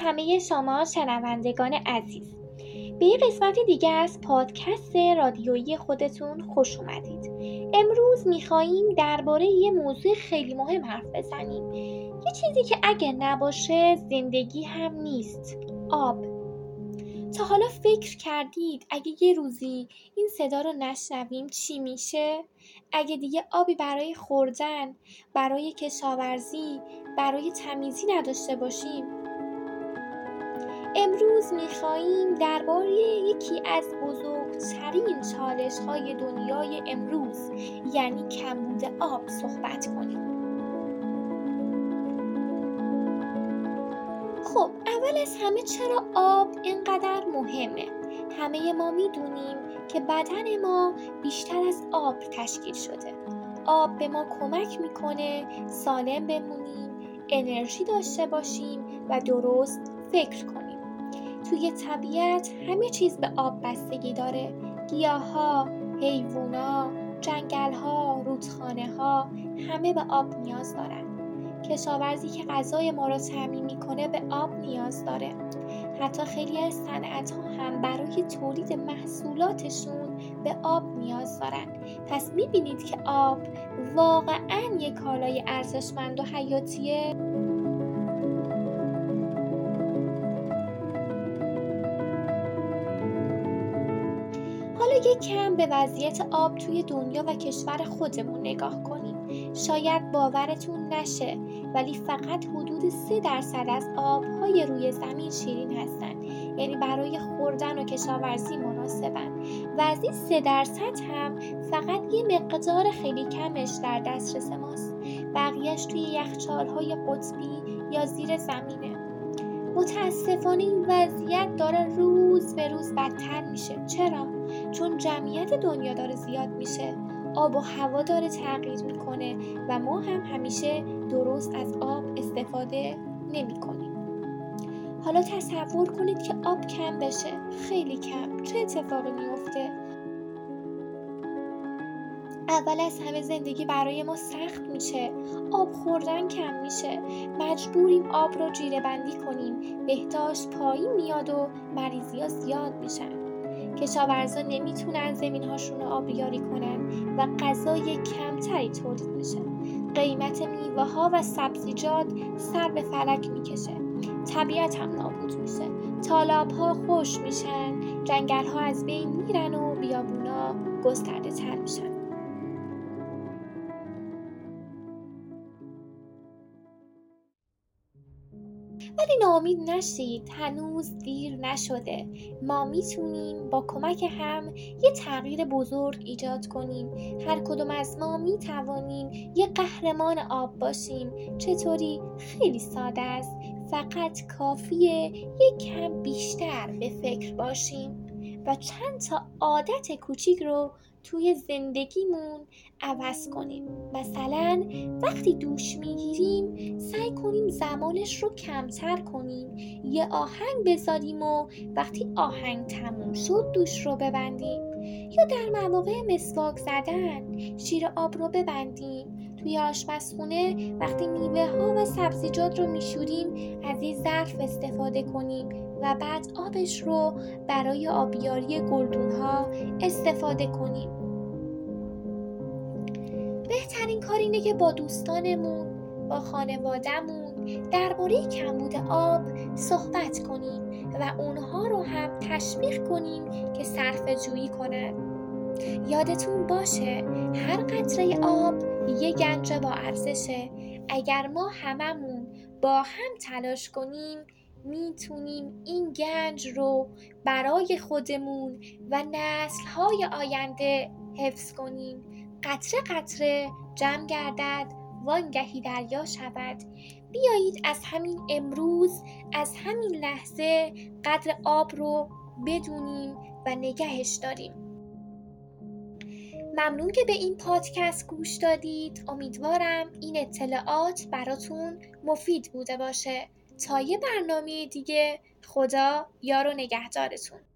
همه شما شنوندگان عزیز. به یه قسمت دیگه از پادکست رادیویی خودتون خوش اومدید. امروز میخواییم درباره یه موضوع خیلی مهم حرف بزنیم. یه چیزی که اگه نباشه زندگی هم نیست. آب. تا حالا فکر کردید اگه یه روزی این صدا رو نشنویم چی میشه؟ اگه دیگه آبی برای خوردن، برای کشاورزی، برای تمیزی نداشته باشیم؟ امروز میخواییم درباره یکی از بزرگترین چالش‌های دنیای امروز یعنی کمبود آب صحبت کنیم. خب اول از همه چرا آب اینقدر مهمه؟ همه ما میدونیم که بدن ما بیشتر از آب تشکیل شده. آب به ما کمک میکنه سالم بمونیم، انرژی داشته باشیم و درست فکر کنیم. توی طبیعت همه چیز به آب بستگی داره. گیاها، حیوونا، جنگل‌ها، رودخانه‌ها همه به آب نیاز دارن. کشاورزی که غذای ما را تامین میکنه به آب نیاز داره. حتی خیلی از صنعت‌ها هم برای تولید محصولاتشون به آب نیاز دارن. پس میبینید که آب واقعاً یک کالای ارزشمند و حیاتیه. حالا یک کم به وضعیت آب توی دنیا و کشور خودمون نگاه کنیم. شاید باورتون نشه ولی فقط حدود 3% از آب‌های روی زمین شیرین هستن. یعنی برای خوردن و کشاورزی مناسبن. و از این 3% هم فقط یه مقدار خیلی کمش در دسترس ماست. بقیهش توی یخچال‌های قطبی یا زیر زمینه. متاسفانه این وضعیت داره روز به روز بدتر میشه. چرا؟ چون جمعیت دنیا داره زیاد میشه، آب و هوا داره تغییر میکنه و ما هم همیشه درست از آب استفاده نمی کنیم. حالا تصور کنید که آب کم بشه، خیلی کم. چه اتفاقی میفته؟ اول از همه زندگی برای ما سخت میشه، آب خوردن کم میشه، مجبوریم آب رو جیره بندی کنیم، بهداشت پایین میاد و مریضی ها زیاد میشن. کشاورزا نمیتونن زمین‌هاشون رو آبیاری کنن و غذای کمتری تولید میشه. قیمت میوه‌ها و سبزیجات سر به فلک میکشه. طبیعت هم نابود میشه. تالاب‌ها خشک میشن، جنگل‌ها از بین میرن و بیابونا گسترده تر میشن. ولی ناامید نشید، هنوز دیر نشده. ما میتونیم با کمک هم یه تغییر بزرگ ایجاد کنیم. هر کدوم از ما میتوانیم یه قهرمان آب باشیم. چطوری؟ خیلی ساده است. فقط کافیه یک کم بیشتر به فکر باشیم و چند تا عادت کوچیک رو توی زندگیمون عوض کنیم. مثلا وقتی دوش میگیریم سعی کنیم زمانش رو کمتر کنیم، یه آهنگ بذاریم و وقتی آهنگ تموم شد دوش رو ببندیم. یا در مواقع مسواک زدن شیر آب رو ببندیم. توی آشپزخونه وقتی میوه ها و سبزیجات رو میشوریم از این ظرف استفاده کنیم و بعد آبش رو برای آبیاری گلدون ها استفاده کنیم. بهترین کار اینه که با دوستانمون، با خانواده‌مون درباره کمبود آب صحبت کنیم و اونها رو هم تشویق کنیم که صرفه‌جویی کنن. یادتون باشه هر قطره آب یه گنج با ارزشه. اگر ما هممون با هم تلاش کنیم میتونیم این گنج رو برای خودمون و نسل‌های آینده حفظ کنیم. قطره قطره جمع گردد وانگهی دریا شود. بیایید از همین امروز، از همین لحظه قدر آب رو بدونیم و نگهش داریم. ممنون که به این پادکست گوش دادید. امیدوارم این اطلاعات براتون مفید بوده باشه. تا یه برنامه دیگه، خدا یار و نگهدارتون.